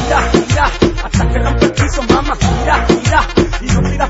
gira, gira, hasta que rompe el piso, mamá, gira, gira, y no tira